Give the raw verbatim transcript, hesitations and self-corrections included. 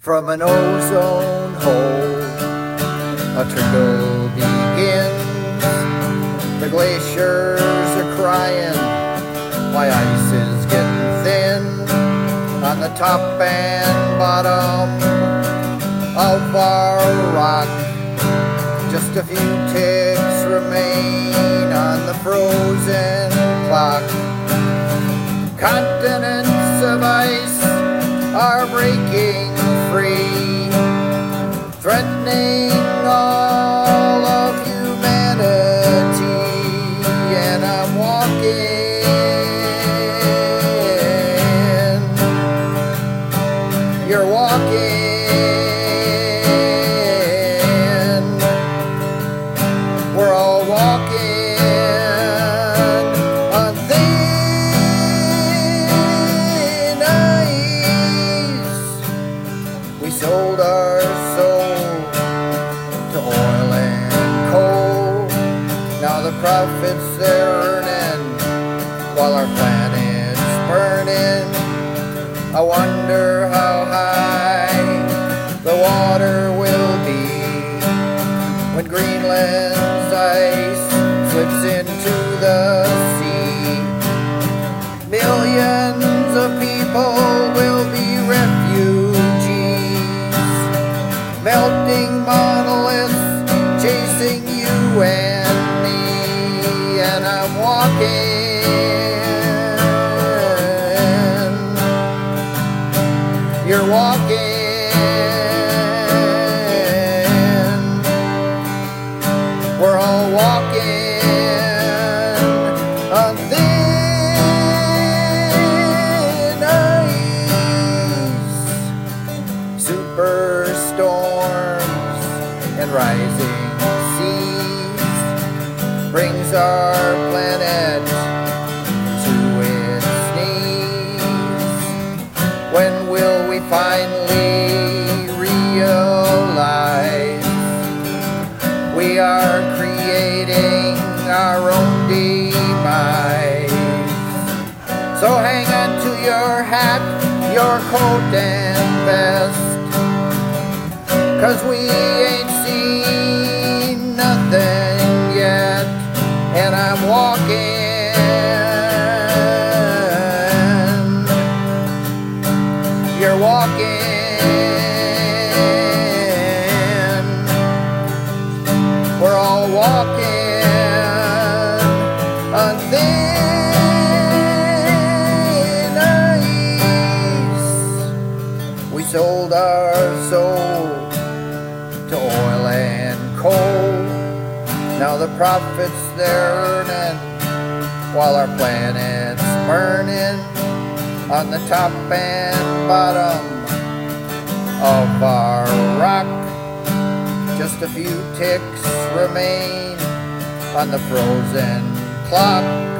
From an ozone hole, a trickle begins. The glaciers are crying, my ice is getting thin. On the top and bottom of our rock, just a few ticks remain on the frozen clock. Continents of ice are breaking free, threatening all of humanity, and I'm walking. You're walking. We're all walking on thin ice. We sold our soul to oil and coal. Now the profits they're earning while our planet's burning. I wonder how high the water will be when Greenland's ice slips into the sea. Millions of people will be refugees, melting monoliths chasing you and me, and I'm walking. You're walking. We're all walking on thin ice. Superstorms and rising seas brings our planet to its knees. When will we finally realize we are creating our own demise? So hang on to your hat, your coat and vest, 'cause we ain't seen nothing yet, and I'm walking. You're walking. We're all walking on thin ice. We sold our soul to oil and coal. Now the profits they're earning while our planet's burning. On the top and bottom of our rock, just a few ticks remain on the frozen clock.